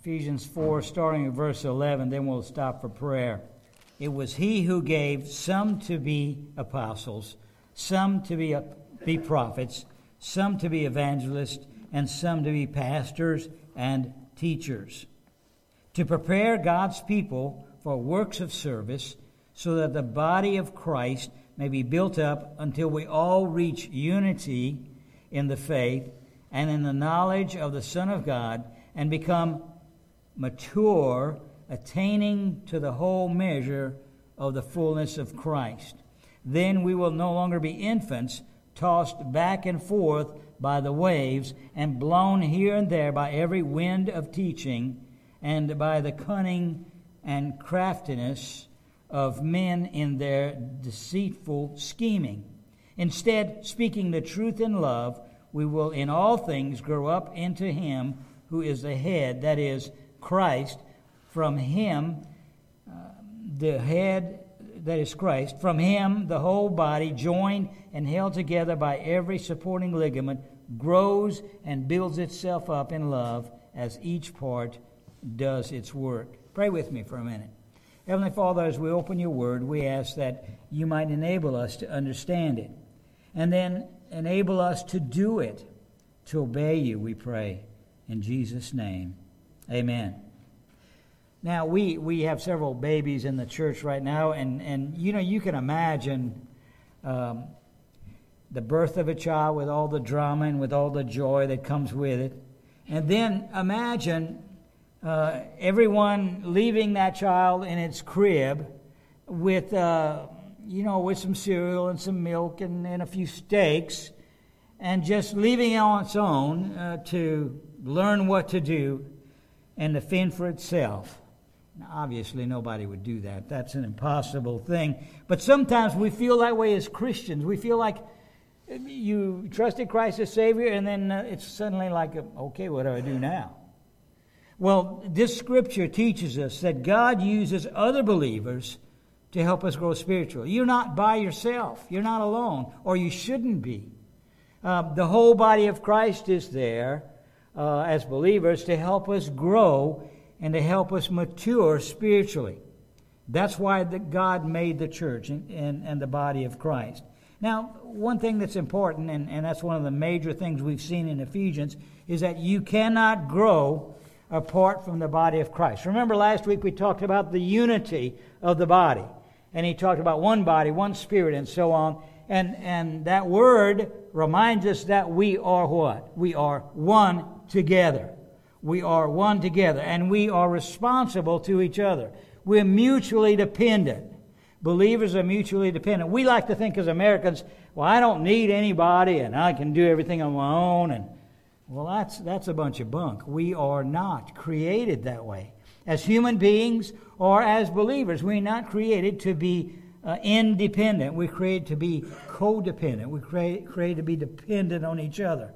Ephesians 4, starting at verse 11, then we'll stop for prayer. It was He who gave some to be apostles, some to be prophets, some to be evangelists, and some to be pastors and teachers, to prepare God's people for works of service, so that the body of Christ may be built up until we all reach unity in the faith and in the knowledge of the Son of God, and become mature, attaining to the whole measure of the fullness of Christ. Then we will no longer be infants, tossed back and forth by the waves, and blown here and there by every wind of teaching, and by the cunning and craftiness of men in their deceitful scheming. Instead, speaking the truth in love, we will in all things grow up into Him who is the head, that is, Christ. From Him, the head, that is Christ, from Him the whole body, joined and held together by every supporting ligament, grows and builds itself up in love as each part does its work. Pray with me for a minute. Heavenly Father, as we open your word, we ask that you might enable us to understand it, and then enable us to do it, to obey you, we pray. In Jesus' name, amen. Now, we have several babies in the church right now, and you know, you can imagine the birth of a child with all the drama and with all the joy that comes with it. And then imagine everyone leaving that child in its crib with, with some cereal and some milk and a few steaks, and just leaving it on its own to learn what to do and to fend for itself. Now, obviously, nobody would do that. That's an impossible thing. But sometimes we feel that way as Christians. We feel like you trusted Christ as Savior, and then it's suddenly like, okay, what do I do now? Well, this scripture teaches us that God uses other believers to help us grow spiritually. You're not by yourself. You're not alone, or you shouldn't be. The whole body of Christ is there as believers to help us grow and to help us mature spiritually. That's why God made the church and the body of Christ. Now, one thing that's important, and that's one of the major things we've seen in Ephesians, is that you cannot grow apart from the body of Christ. Remember last week we talked about the unity of the body. And he talked about one body, one spirit, and so on. And that word reminds us that we are what? We are one together. We are one together, and we are responsible to each other. We're mutually dependent. Believers are mutually dependent. We like to think as Americans, well, I don't need anybody, and I can do everything on my own. And well, that's a bunch of bunk. We are not created that way. As human beings or as believers, we're not created to be independent. We're created to be codependent. We're created to be dependent on each other.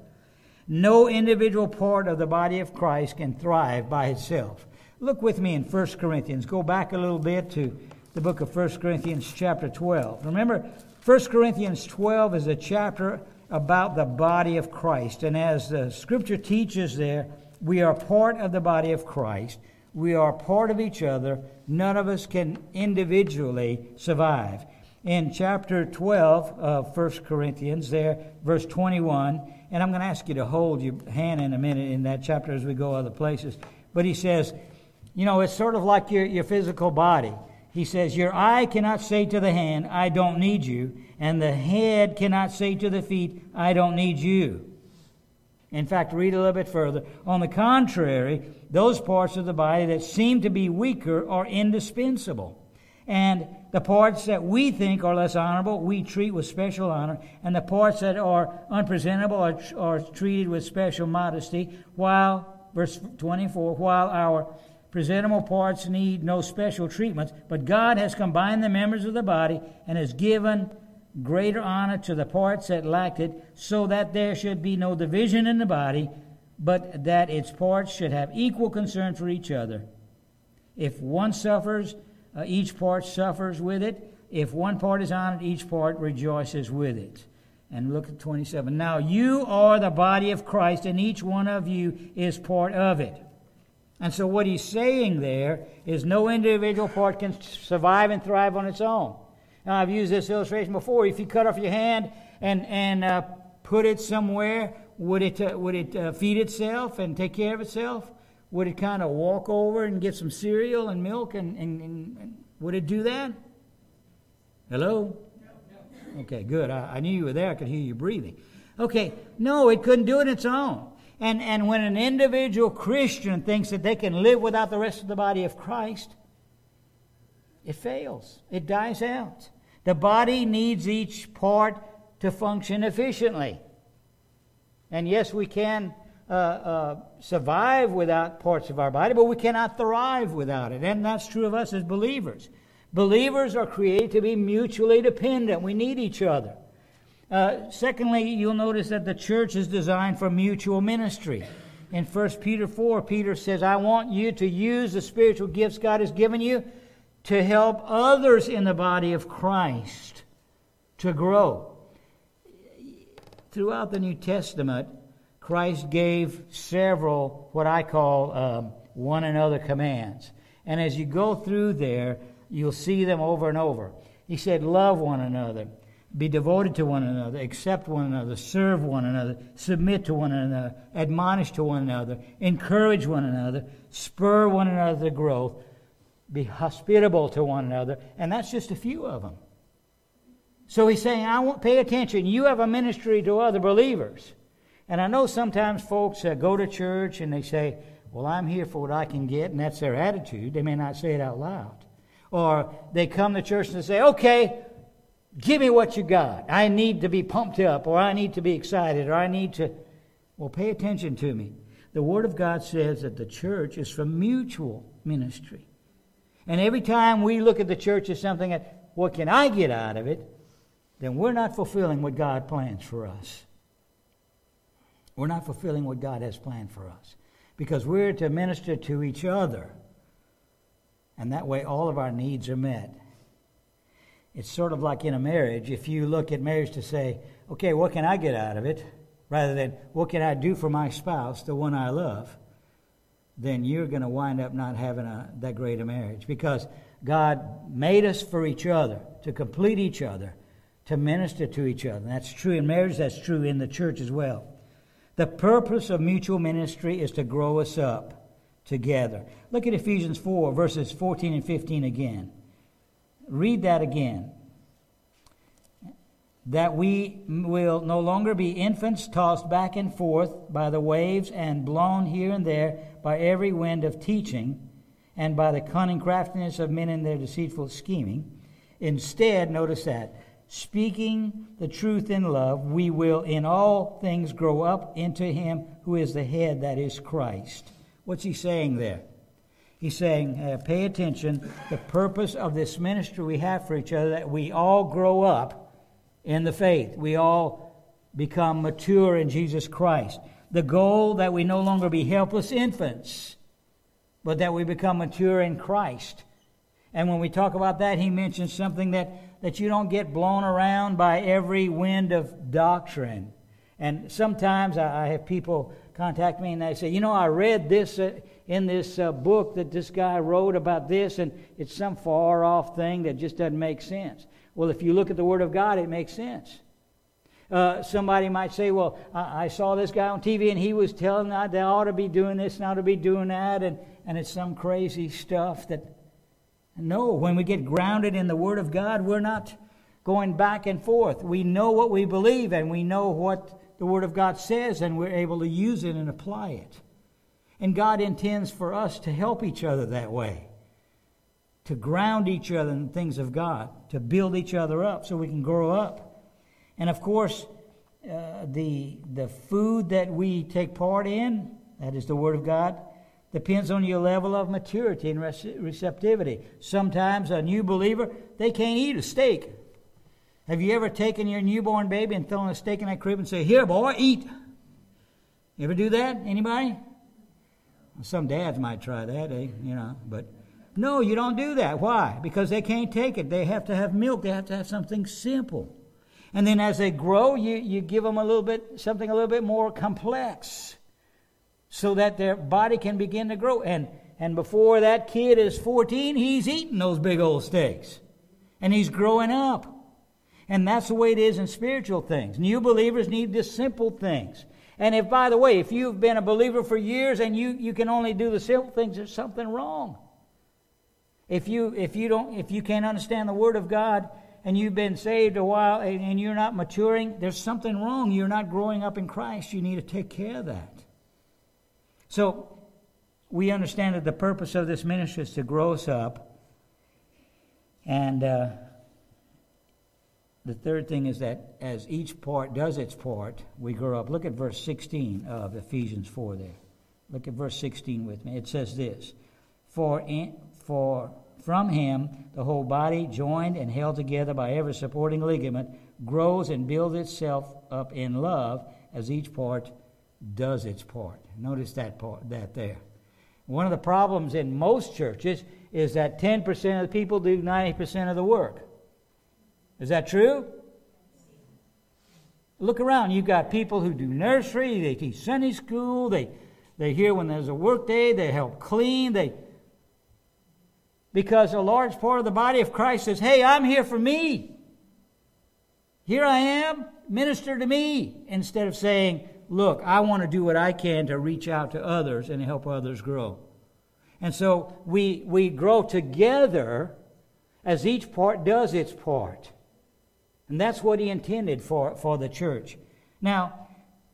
No individual part of the body of Christ can thrive by itself. Look with me in 1 Corinthians. Go back a little bit to the book of 1 Corinthians chapter 12. Remember, 1 Corinthians 12 is a chapter about the body of Christ. And as the scripture teaches there, we are part of the body of Christ. We are part of each other. None of us can individually survive. In chapter 12 of 1 Corinthians, there, verse 21, and I'm going to ask you to hold your hand in a minute in that chapter as we go other places. But he says, it's sort of like your physical body. He says, your eye cannot say to the hand, I don't need you. And the head cannot say to the feet, I don't need you. In fact, read a little bit further. On the contrary, those parts of the body that seem to be weaker are indispensable. And the parts that we think are less honorable, we treat with special honor. And the parts that are unpresentable are treated with special modesty. While, verse 24, while our presentable parts need no special treatments, but God has combined the members of the body and has given greater honor to the parts that lacked it, so that there should be no division in the body, but that its parts should have equal concern for each other. If one suffers, each part suffers with it. If one part is honored, each part rejoices with it. And look at 27. Now you are the body of Christ, and each one of you is part of it. And so what he's saying there is no individual part can survive and thrive on its own. Now, I've used this illustration before. If you cut off your hand and put it somewhere, would it feed itself and take care of itself? Would it kind of walk over and get some cereal and milk? And would it do that? Hello? Okay, good. I knew you were there. I could hear you breathing. Okay, no, it couldn't do it on its own. And when an individual Christian thinks that they can live without the rest of the body of Christ, it fails. It dies out. The body needs each part to function efficiently. And yes, we can survive without parts of our body, but we cannot thrive without it. And that's true of us as believers. Believers are created to be mutually dependent. We need each other. Secondly, you'll notice that the church is designed for mutual ministry. In 1 Peter 4, Peter says, I want you to use the spiritual gifts God has given you to help others in the body of Christ to grow. Throughout the New Testament, Christ gave several what I call one another commands. And as you go through there, you'll see them over and over. He said, love one another. Be devoted to one another, accept one another, serve one another, submit to one another, admonish to one another, encourage one another, spur one another to growth, be hospitable to one another. And that's just a few of them. So he's saying, pay attention. You have a ministry to other believers. And I know sometimes folks go to church and they say, well, I'm here for what I can get, and that's their attitude. They may not say it out loud. Or they come to church and they say, okay, give me what you got. I need to be pumped up, or I need to be excited, or I need to... Well, pay attention to me. The Word of God says that the church is for mutual ministry. And every time we look at the church as something that, what can I get out of it, then we're not fulfilling what God plans for us. We're not fulfilling what God has planned for us. Because we're to minister to each other. And that way all of our needs are met. It's sort of like in a marriage. If you look at marriage to say, okay, what can I get out of it? Rather than, what can I do for my spouse, the one I love? Then you're going to wind up not having that great a marriage. Because God made us for each other, to complete each other, to minister to each other. And that's true in marriage, that's true in the church as well. The purpose of mutual ministry is to grow us up together. Look at Ephesians 4, verses 14 and 15 again. Read that again. That we will no longer be infants tossed back and forth by the waves and blown here and there by every wind of teaching and by the cunning craftiness of men in their deceitful scheming. Instead, notice that, speaking the truth in love, we will in all things grow up into Him who is the head, that is Christ. What's he saying there? He's saying, pay attention, the purpose of this ministry we have for each other, that we all grow up in the faith. We all become mature in Jesus Christ. The goal that we no longer be helpless infants, but that we become mature in Christ. And when we talk about that, he mentions something that you don't get blown around by every wind of doctrine. And sometimes I have people contact me and they say, I read this in this book that this guy wrote about this, and it's some far off thing that just doesn't make sense. Well, if you look at the Word of God, it makes sense. Somebody might say, well, I saw this guy on TV and he was telling that they ought to be doing this and ought to be doing that, and it's some crazy stuff that... No, when we get grounded in the Word of God, we're not going back and forth. We know what we believe, and we know what the Word of God says, and we're able to use it and apply it. And God intends for us to help each other that way, to ground each other in the things of God, to build each other up so we can grow up. And of course, the food that we take part in, that is the Word of God, depends on your level of maturity and receptivity. Sometimes a new believer, they can't eat a steak. Have you ever taken your newborn baby and thrown a steak in that crib and say, here, boy, eat? You ever do that? Anybody? Some dads might try that, but no, you don't do that. Why? Because they can't take it. They have to have milk. They have to have something simple. And then as they grow, you give them something a little bit more complex. so that their body can begin to grow. And before that kid is 14, he's eating those big old steaks. And he's growing up. And that's the way it is in spiritual things. New believers need the simple things. And if, by the way, if you've been a believer for years and you can only do the simple things, there's something wrong. If you can't understand the Word of God and you've been saved a while and you're not maturing, there's something wrong. You're not growing up in Christ. You need to take care of that. So we understand that the purpose of this ministry is to grow us up. And the third thing is that as each part does its part, we grow up. Look at verse 16 of Ephesians 4 there. Look at verse 16 with me. It says this, For from him the whole body, joined and held together by every supporting ligament, grows and builds itself up in love as each part does its part. Notice that there. One of the problems in most churches is that 10% of the people do 90% of the work. Is that true? Look around. You've got people who do nursery, they teach Sunday school, they hear when there's a work day, they help clean, because a large part of the body of Christ says, hey, I'm here for me. Here I am, minister to me. Instead of saying, look, I want to do what I can to reach out to others and help others grow. And so we grow together as each part does its part. And that's what he intended for the church. Now,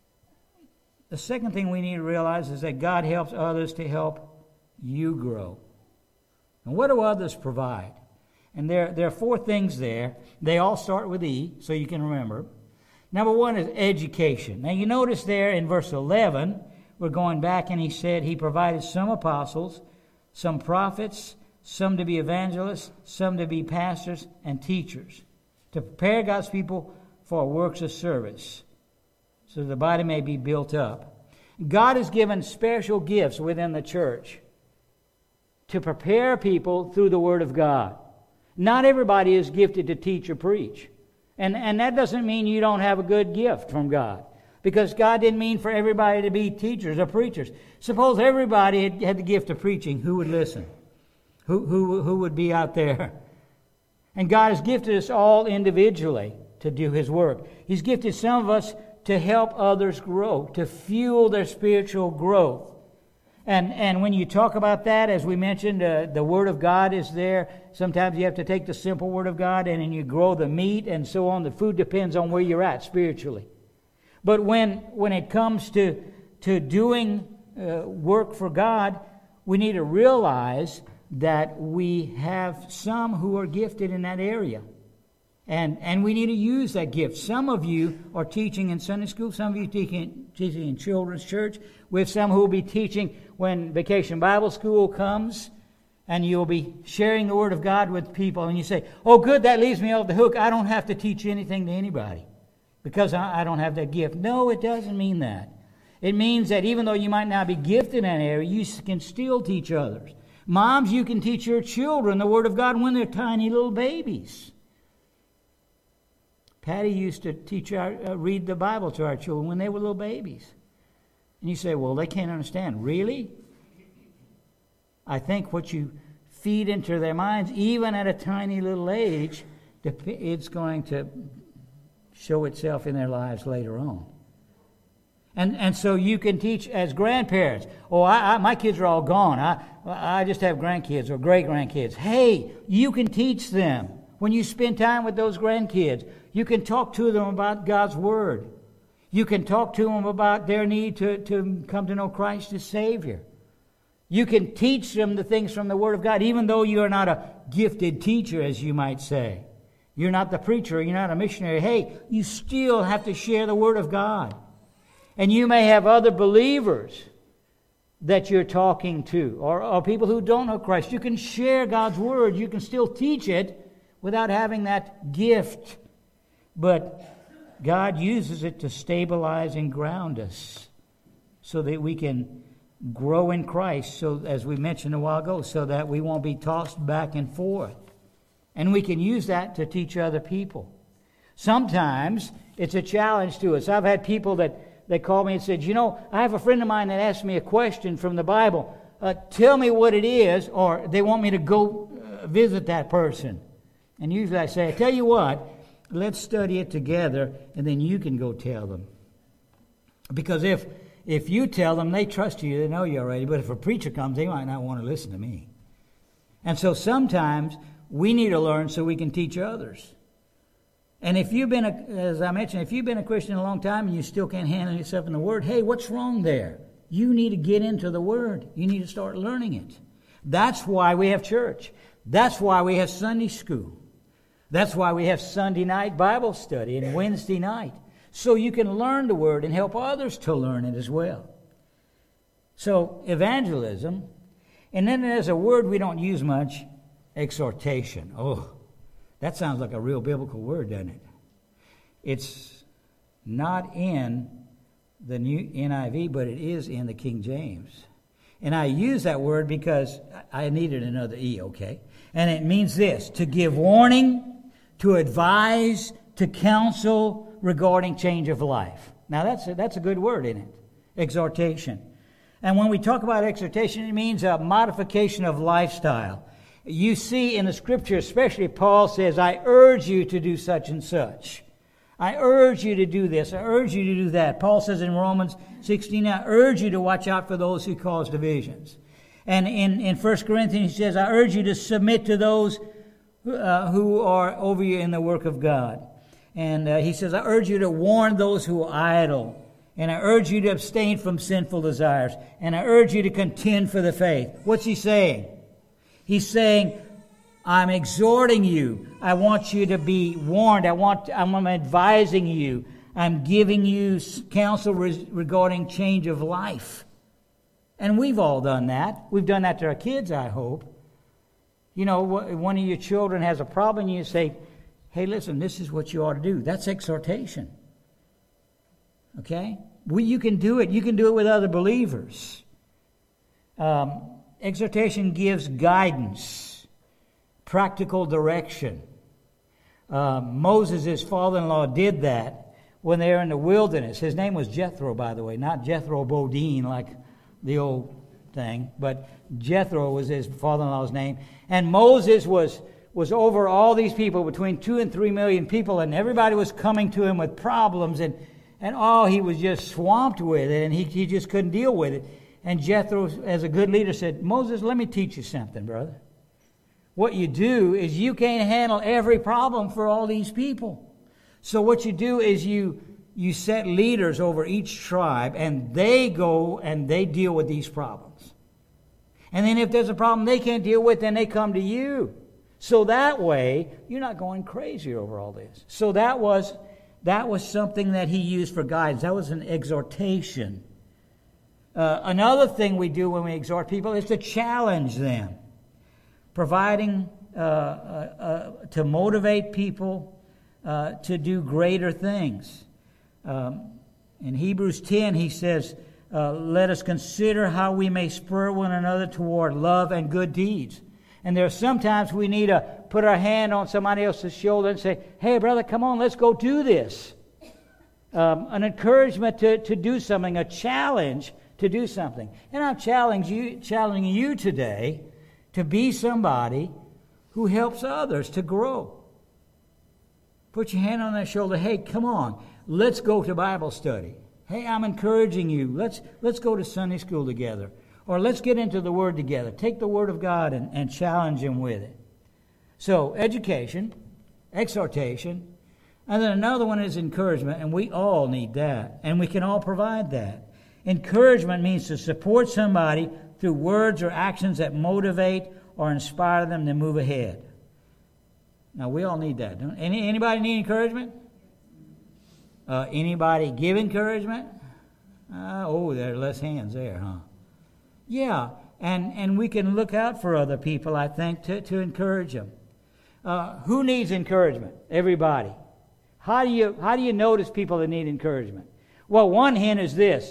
the second thing we need to realize is that God helps others to help you grow. And what do others provide? And there are four things there. They all start with E, so you can remember. Number one is education. Now you notice there in verse 11, we're going back and he said he provided some apostles, some prophets, some to be evangelists, some to be pastors and teachers, to prepare God's people for works of service, so the body may be built up. God has given special gifts within the church to prepare people through the Word of God. Not everybody is gifted to teach or preach. And that doesn't mean you don't have a good gift from God. Because God didn't mean for everybody to be teachers or preachers. Suppose everybody had the gift of preaching, who would listen? Who would be out there? And God has gifted us all individually to do His work. He's gifted some of us to help others grow, to fuel their spiritual growth. And when you talk about that, as we mentioned, the Word of God is there. Sometimes you have to take the simple Word of God and then you grow the meat and so on. The food depends on where you're at spiritually. But when it comes to doing work for God, we need to realize that we have some who are gifted in that area. And we need to use that gift. Some of you are teaching in Sunday school. Some of you teaching in children's church. We have some who will be teaching when Vacation Bible School comes. And you'll be sharing the Word of God with people. And you say, oh good, that leaves me off the hook. I don't have to teach anything to anybody because I don't have that gift. No, it doesn't mean that. It means that even though you might not be gifted in that area, you can still teach others. Moms, you can teach your children the Word of God when they're tiny little babies. Patty used to teach read the Bible to our children when they were little babies. And you say, well, they can't understand. Really? I think what you feed into their minds, even at a tiny little age, it's going to show itself in their lives later on. And so you can teach as grandparents. Oh, my kids are all gone. I just have grandkids or great-grandkids. Hey, you can teach them. When you spend time with those grandkids, you can talk to them about God's Word. You can talk to them about their need to come to know Christ as Savior. You can teach them the things from the Word of God, even though you are not a gifted teacher, as you might say. You're not the preacher. You're not a missionary. Hey, you still have to share the Word of God. And you may have other believers that you're talking to, or people who don't know Christ. You can share God's Word. You can still teach it without having that gift. But God uses it to stabilize and ground us so that we can grow in Christ, so as we mentioned a while ago, so that we won't be tossed back and forth. And we can use that to teach other people. Sometimes it's a challenge to us. I've had people that They called me and said, I have a friend of mine that asked me a question from the Bible. Tell me what it is, or they want me to go visit that person. And usually I say, I tell you what, let's study it together, and then you can go tell them. Because if you tell them, they trust you, they know you already. But if a preacher comes, they might not want to listen to me. And so sometimes we need to learn so we can teach others. And if you've been, as I mentioned, if you've been a Christian a long time and you still can't handle yourself in the Word, hey, what's wrong there? You need to get into the Word. You need to start learning it. That's why we have church. That's why we have Sunday school. That's why we have Sunday night Bible study and Wednesday night. So you can learn the Word and help others to learn it as well. So evangelism, and then there's a word we don't use much, exhortation. Oh, that sounds like a real biblical word, doesn't it? It's not in the new NIV, but it is in the King James. And I use that word because I needed another E, okay? And it means this: to give warning, to advise, to counsel regarding change of life. Now that's a good word, isn't it? Exhortation. And when we talk about exhortation, it means a modification of lifestyle. You see in the Scripture, especially Paul says, I urge you to do such and such. I urge you to do this. I urge you to do that. Paul says in Romans 16, I urge you to watch out for those who cause divisions. And in 1 Corinthians, he says, I urge you to submit to those who are over you in the work of God. And he says, I urge you to warn those who are idle. And I urge you to abstain from sinful desires. And I urge you to contend for the faith. What's he saying? He's saying, I'm exhorting you. I want you to be warned. I'm advising you. I'm giving you counsel regarding change of life. And we've all done that. We've done that to our kids, I hope. One of your children has a problem, and you say, hey, listen, this is what you ought to do. That's exhortation. Okay? You can do it. You can do it with other believers. Exhortation gives guidance, practical direction. Moses' father-in-law did that when they were in the wilderness. His name was Jethro, by the way, not Jethro Bodine like the old thing, but Jethro was his father-in-law's name. And Moses was over all these people, between 2 and 3 million people, and everybody was coming to him with problems, and he was just swamped with it, and he just couldn't deal with it. And Jethro, as a good leader, said, Moses, let me teach you something, brother. What you do is you can't handle every problem for all these people. So what you do is you set leaders over each tribe, and they go and they deal with these problems. And then if there's a problem they can't deal with, then they come to you. So that way, you're not going crazy over all this. So that was something that he used for guidance. That was an exhortation. Another thing we do when we exhort people is to challenge them, providing to motivate people to do greater things. In Hebrews 10, he says, let us consider how we may spur one another toward love and good deeds. And there are sometimes we need to put our hand on somebody else's shoulder and say, hey, brother, come on, let's go do this. An encouragement to do something, a challenge to do something. And I'm challenging you today to be somebody who helps others to grow. Put your hand on their shoulder. Hey, come on, let's go to Bible study. Hey, I'm encouraging you. Let's go to Sunday school together. Or let's get into the Word together. Take the Word of God and challenge Him with it. So, education, exhortation, and then another one is encouragement, and we all need that, and we can all provide that. Encouragement means to support somebody through words or actions that motivate or inspire them to move ahead. Now, we all need that. Don't anybody need encouragement? Anybody give encouragement? There are less hands there, huh? Yeah, and we can look out for other people, I think, to encourage them. Who needs encouragement? Everybody. How do you notice people that need encouragement? Well, one hint is this.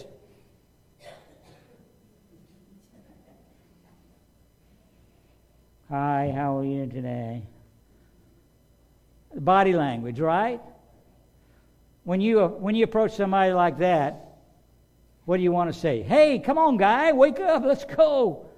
Hi, how are you today? Body language, right? When you approach somebody like that, What do you want to say? Hey, come on, guy, wake up, let's go.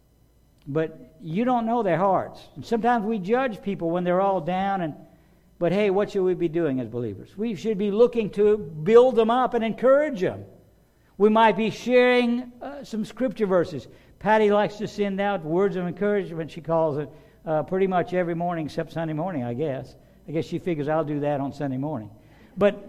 But you don't know their hearts. And sometimes we judge people when they're all down. But hey, what should we be doing as believers? We should be looking to build them up and encourage them. We might be sharing some scripture verses. Patty likes to send out words of encouragement, she calls it, pretty much every morning except Sunday morning, I guess. I guess she figures I'll do that on Sunday morning. But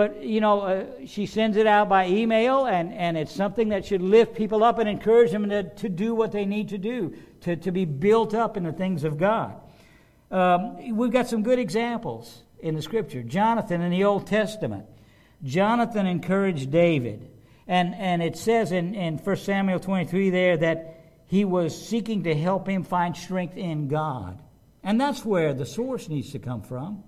she sends it out by email, and it's something that should lift people up and encourage them to do what they need to do, to be built up in the things of God. We've got some good examples in the Scripture. Jonathan in the Old Testament. Jonathan encouraged David. And it says in 1 Samuel 23 there that he was seeking to help him find strength in God. And that's where the source needs to come from.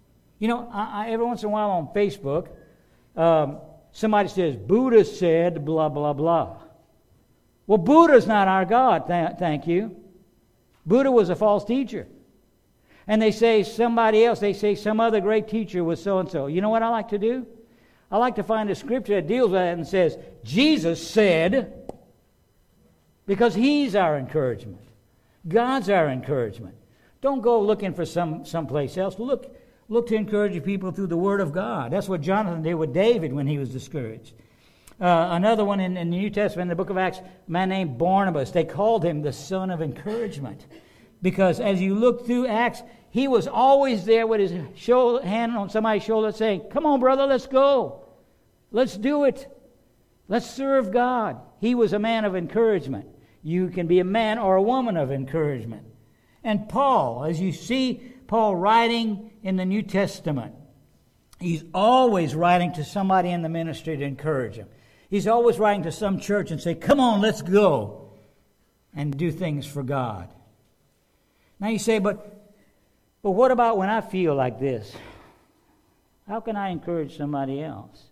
I every once in a while on Facebook, somebody says, Buddha said blah, blah, blah. Well, Buddha's not our God, thank you. Buddha was a false teacher. And they say somebody else, they say some other great teacher was so-and-so. You know what I like to do? I like to find a scripture that deals with that and says, Jesus said, because He's our encouragement. God's our encouragement. Don't go looking for someplace else. Look to encourage people through the Word of God. That's what Jonathan did with David when he was discouraged. Another one in the New Testament, in the book of Acts, a man named Barnabas. They called him the son of encouragement. Because as you look through Acts, he was always there with his hand on somebody's shoulder saying, come on, brother, let's go. Let's do it. Let's serve God. He was a man of encouragement. You can be a man or a woman of encouragement. And Paul, as you see Paul writing in the New Testament, he's always writing to somebody in the ministry to encourage him. He's always writing to some church and say, come on, let's go and do things for God. Now you say, but what about when I feel like this? How can I encourage somebody else?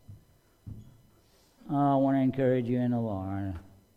I want to encourage you in the Lord.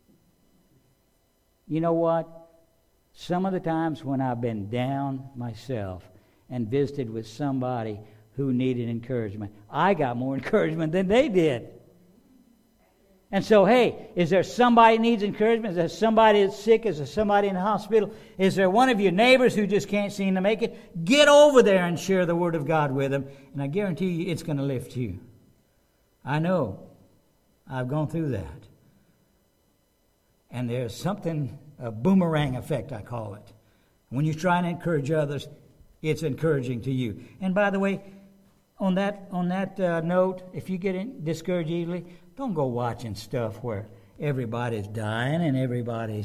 You know what? Some of the times when I've been down myself and visited with somebody who needed encouragement, I got more encouragement than they did. And so, hey, is there somebody that needs encouragement? Is there somebody that's sick? Is there somebody in the hospital? Is there one of your neighbors who just can't seem to make it? Get over there and share the Word of God with them, and I guarantee you it's going to lift you. I know. I've gone through that. And there's something, a boomerang effect, I call it. When you're trying to encourage others, it's encouraging to you. And by the way, on that note, if you get discouraged easily, don't go watching stuff where everybody's dying and everybody's,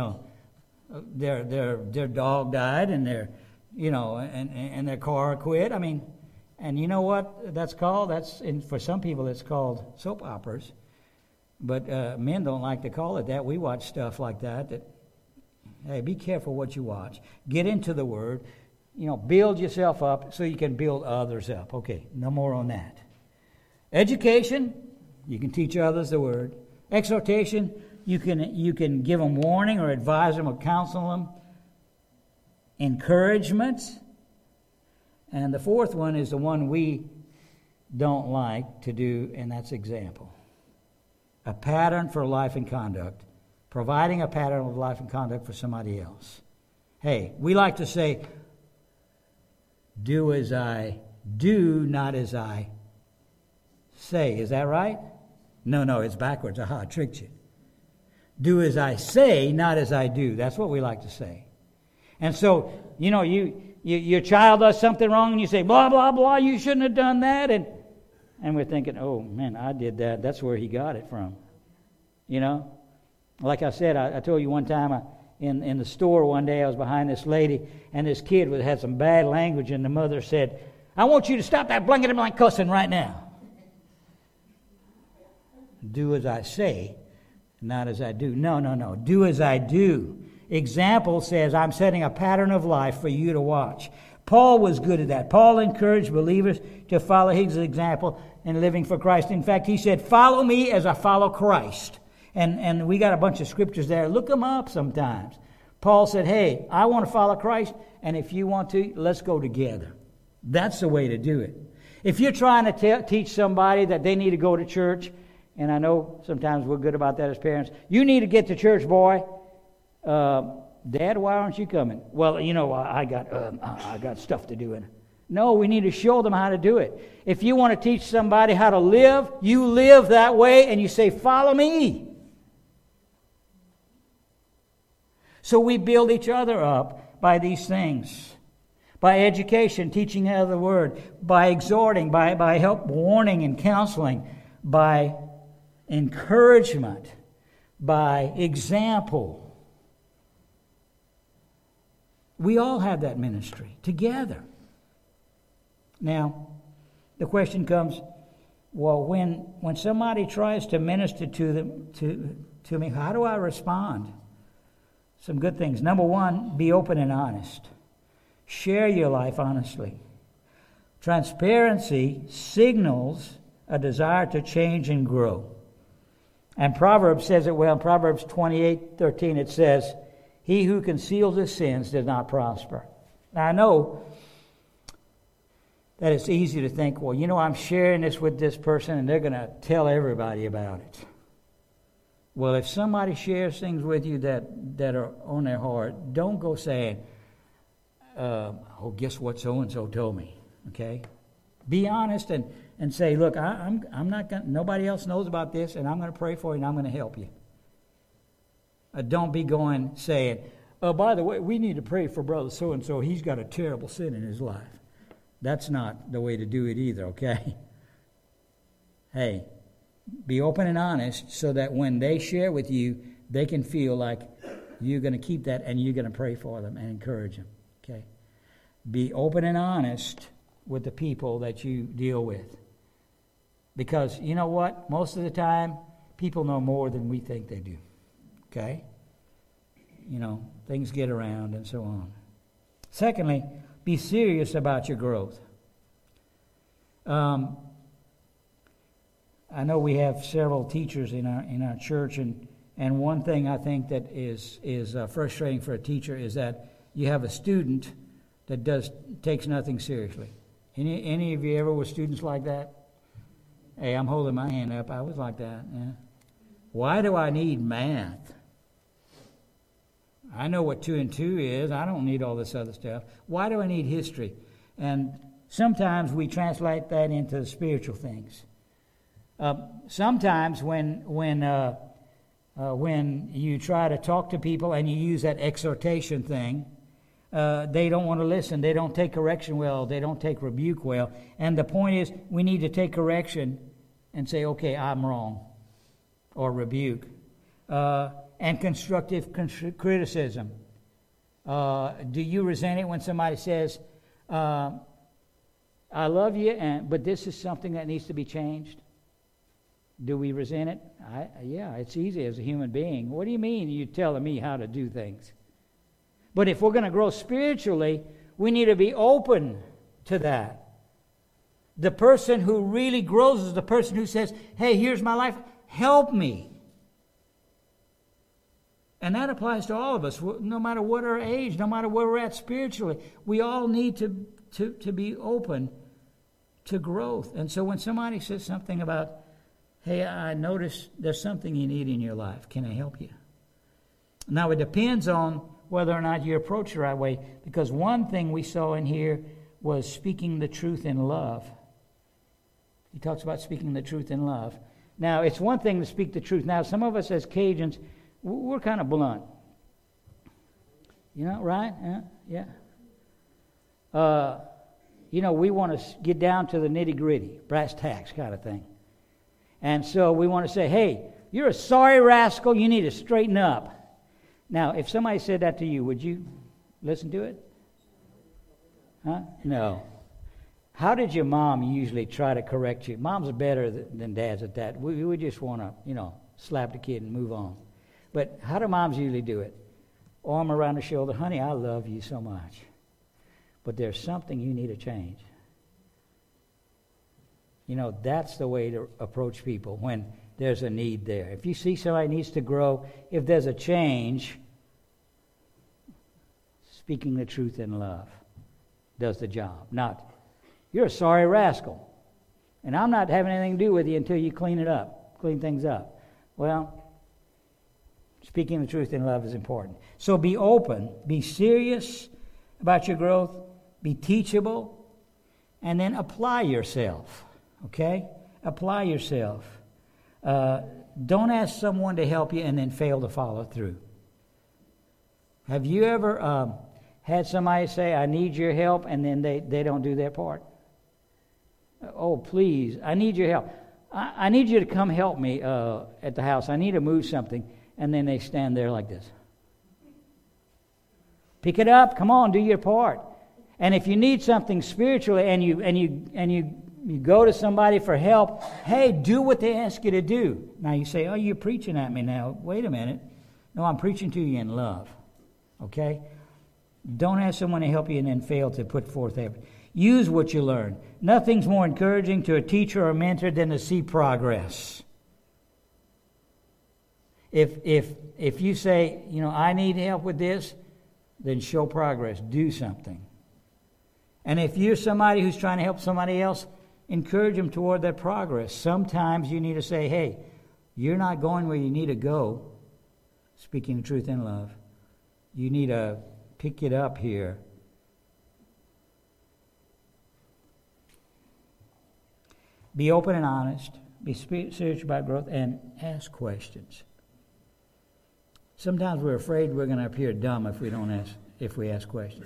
their dog died and their, and their car quit. I mean, and you know what that's called? For some people it's called soap operas. But men don't like to call it that. We watch stuff like that. Hey, be careful what you watch. Get into the Word. Build yourself up so you can build others up. Okay, no more on that. Education, you can teach others the Word. Exhortation, you can give them warning or advise them or counsel them. Encouragement. And the fourth one is the one we don't like to do, and that's example. A pattern for life and conduct. Providing a pattern of life and conduct for somebody else. Hey, we like to say, do as I do, not as I say. Is that right? No, it's backwards. Aha, I tricked you. Do as I say, not as I do. That's what we like to say. And so, your child does something wrong and you say, blah, blah, blah, you shouldn't have done that. And we're thinking, oh, man, I did that. That's where he got it from. Like I said, I told you one time in the store one day, I was behind this lady, and this kid had some bad language, and the mother said, I want you to stop that blankety-blank cussing right now. Do as I say, not as I do. No. Do as I do. Example says, I'm setting a pattern of life for you to watch. Paul was good at that. Paul encouraged believers to follow his example in living for Christ. In fact, he said, follow me as I follow Christ. And we got a bunch of scriptures there. Look them up sometimes. Paul said, hey, I want to follow Christ, and if you want to, let's go together. That's the way to do it. If you're trying to teach somebody that they need to go to church, and I know sometimes we're good about that as parents. You need to get to church, boy. Dad, why aren't you coming? Well, I got stuff to do. No, we need to show them how to do it. If you want to teach somebody how to live, you live that way, and you say, follow me. So we build each other up by these things. By education, teaching of the Word. By exhorting, by help, warning and counseling. By encouragement. By example. We all have that ministry together. Now, the question comes, well, when somebody tries to minister to me, how do I respond? Some good things. Number one, be open and honest. Share your life honestly. Transparency signals a desire to change and grow. And Proverbs says it well. In Proverbs 28:13 it says, he who conceals his sins does not prosper. Now I know that it's easy to think, well, I'm sharing this with this person and they're going to tell everybody about it. Well, if somebody shares things with you that are on their heart, don't go saying, guess what so-and-so told me, okay? Be honest and say, look, I'm not going. Nobody else knows about this, and I'm going to pray for you, and I'm going to help you. Don't be going saying, by the way, we need to pray for brother so-and-so. He's got a terrible sin in his life. That's not the way to do it either, okay? Hey, be open and honest so that when they share with you, they can feel like you're going to keep that and you're going to pray for them and encourage them, okay? Be open and honest with the people that you deal with. Because you know what? Most of the time, people know more than we think they do, okay? Things get around and so on. Secondly, be serious about your growth. I know we have several teachers in our church, and one thing I think that is frustrating for a teacher is that you have a student that takes nothing seriously. Any of you ever were students like that? Hey, I'm holding my hand up. I was like that. Yeah. Why do I need math? I know what 2 and 2 is. I don't need all this other stuff. Why do I need history? And sometimes we translate that into spiritual things. Sometimes when you try to talk to people and you use that exhortation thing, they don't want to listen. They don't take correction well. They don't take rebuke well. And the point is, we need to take correction and say, okay, I'm wrong, or rebuke. And constructive criticism. Do you resent it when somebody says, I love you, but this is something that needs to be changed? Do we resent it? Yeah, it's easy as a human being. What do you mean you're telling me how to do things? But if we're going to grow spiritually, we need to be open to that. The person who really grows is the person who says, hey, here's my life, help me. And that applies to all of us, no matter what our age, no matter where we're at spiritually. We all need to be open to growth. And so when somebody says something about, hey, I noticed there's something you need in your life, can I help you? Now, it depends on whether or not you approach the right way, because one thing we saw in here was speaking the truth in love. He talks about speaking the truth in love. Now, it's one thing to speak the truth. Now, some of us as Cajuns, we're kind of blunt. Right? Yeah. We want to get down to the nitty-gritty, brass tacks kind of thing. And so we want to say, hey, you're a sorry rascal, you need to straighten up. Now, if somebody said that to you, would you listen to it? Huh? No. How did your mom usually try to correct you? Moms are better than dads at that. We just want to, slap the kid and move on. But how do moms usually do it? Arm around the shoulder, honey, I love you so much. But there's something you need to change. That's the way to approach people when there's a need there. If you see somebody needs to grow, if there's a change, speaking the truth in love does the job. Not, you're a sorry rascal, and I'm not having anything to do with you until you clean it up. clean things up. Well, speaking the truth in love is important. So be open, be serious about your growth, be teachable, and then apply yourself. Okay? Apply yourself. Don't ask someone to help you and then fail to follow through. Have you ever had somebody say, I need your help, and then they don't do their part? Oh, please, I need your help. I need you to come help me at the house. I need to move something. And then they stand there like this. Pick it up. Come on, do your part. And if you need something spiritually and you go to somebody for help, hey, do what they ask you to do. Now you say, oh, you're preaching at me now. Wait a minute. No, I'm preaching to you in love. Okay? Don't ask someone to help you and then fail to put forth effort. Use what you learn. Nothing's more encouraging to a teacher or mentor than to see progress. If you say, I need help with this, then show progress. Do something. And if you're somebody who's trying to help somebody else, encourage them toward that progress. Sometimes you need to say, hey, you're not going where you need to go. Speaking the truth in love. You need to pick it up here. Be open and honest. Be serious about growth and ask questions. Sometimes we're afraid we're going to appear dumb if we ask questions.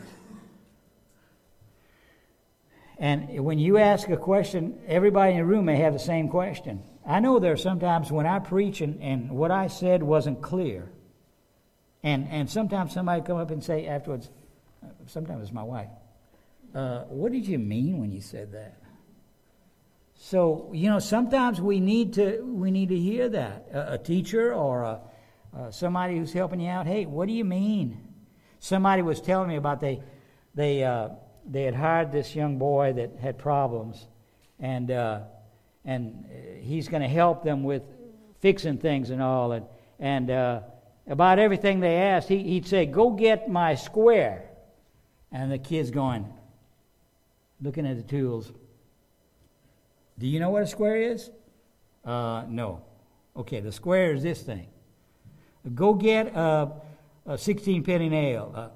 And when you ask a question, everybody in the room may have the same question. I know there are sometimes when I preach and what I said wasn't clear. And sometimes somebody come up and say afterwards, sometimes it's my wife, what did you mean when you said that? So, sometimes we need to hear that. A teacher or somebody who's helping you out, hey, what do you mean? Somebody was telling me about they had hired this young boy that had problems, and he's going to help them with fixing things and all, and about everything they asked, he'd say, go get my square. And the kid's going, looking at the tools. Do you know what a square is? No. Okay, the square is this thing. Go get a 16-penny nail.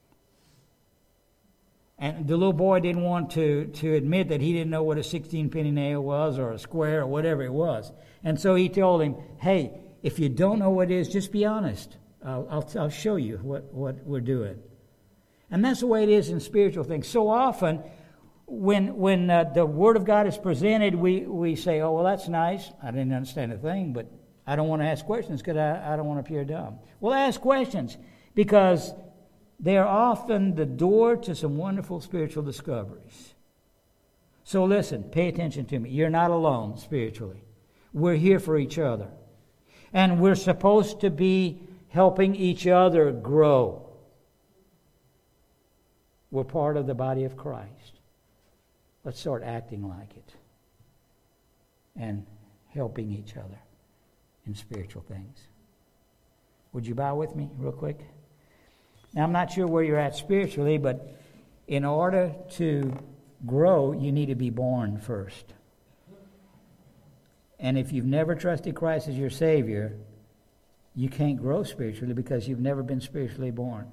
And the little boy didn't want to admit that he didn't know what a 16-penny nail was or a square or whatever it was. And so he told him, hey, if you don't know what it is, just be honest. I'll show you what we're doing. And that's the way it is in spiritual things. So often, when the Word of God is presented, we say, oh, well, that's nice. I didn't understand a thing, but I don't want to ask questions because I don't want to appear dumb. Well, ask questions because they are often the door to some wonderful spiritual discoveries. So listen, pay attention to me. You're not alone spiritually. We're here for each other. And we're supposed to be helping each other grow. We're part of the body of Christ. Let's start acting like it and helping each other in spiritual things. Would you bow with me real quick? Now, I'm not sure where you're at spiritually, but in order to grow, you need to be born first. And if you've never trusted Christ as your Savior, you can't grow spiritually because you've never been spiritually born.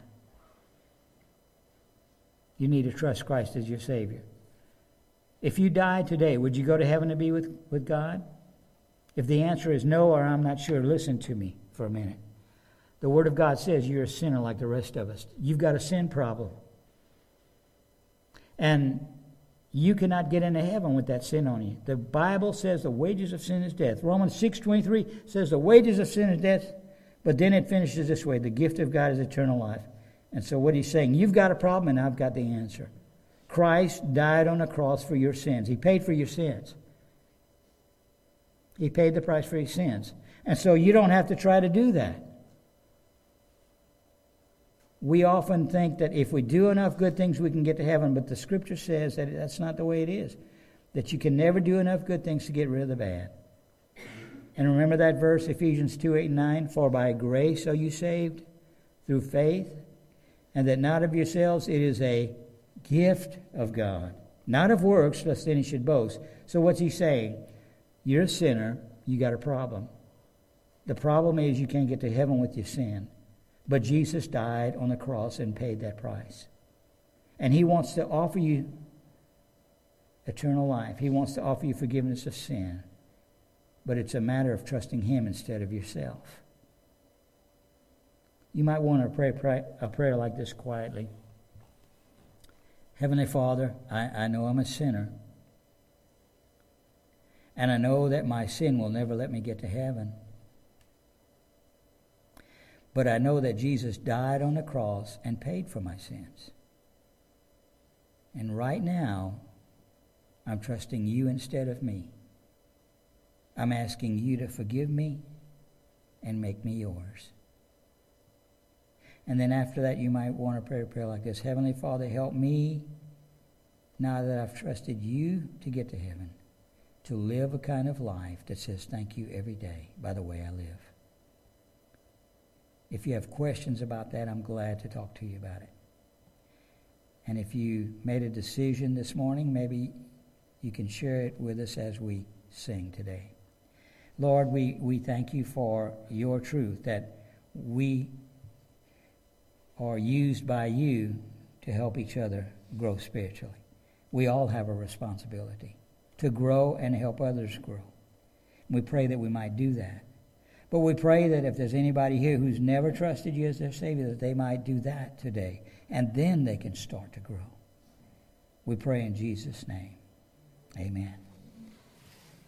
You need to trust Christ as your Savior. If you died today, would you go to heaven to be with God? If the answer is no or I'm not sure, listen to me for a minute. The Word of God says you're a sinner like the rest of us. You've got a sin problem. And you cannot get into heaven with that sin on you. The Bible says the wages of sin is death. Romans 6:23 says the wages of sin is death, but then it finishes this way, the gift of God is eternal life. And so what he's saying, you've got a problem and I've got the answer. Christ died on the cross for your sins. He paid for your sins. He paid the price for his sins. And so you don't have to try to do that. We often think that if we do enough good things, we can get to heaven. But the Scripture says that that's not the way it is. That you can never do enough good things to get rid of the bad. And remember that verse, Ephesians 2:8-9, for by grace are you saved through faith, and that not of yourselves, it is a gift of God. Not of works, lest any should boast. So what's he saying? You're a sinner. you got a problem. The problem is you can't get to heaven with your sin. But Jesus died on the cross and paid that price. And he wants to offer you eternal life. He wants to offer you forgiveness of sin. But it's a matter of trusting him instead of yourself. You might want to pray a prayer like this quietly. Heavenly Father, I know I'm a sinner. And I know that my sin will never let me get to heaven. But I know that Jesus died on the cross and paid for my sins. And right now, I'm trusting you instead of me. I'm asking you to forgive me and make me yours. And then after that, you might want to pray a prayer like this. Heavenly Father, help me, now that I've trusted you to get to heaven, to live a kind of life that says thank you every day by the way I live. If you have questions about that, I'm glad to talk to you about it. And if you made a decision this morning, maybe you can share it with us as we sing today. Lord, we thank you for your truth, that we are used by you to help each other grow spiritually. We all have a responsibility to grow and help others grow. We pray that we might do that. But we pray that if there's anybody here who's never trusted you as their Savior, that they might do that today. And then they can start to grow. We pray in Jesus' name. Amen.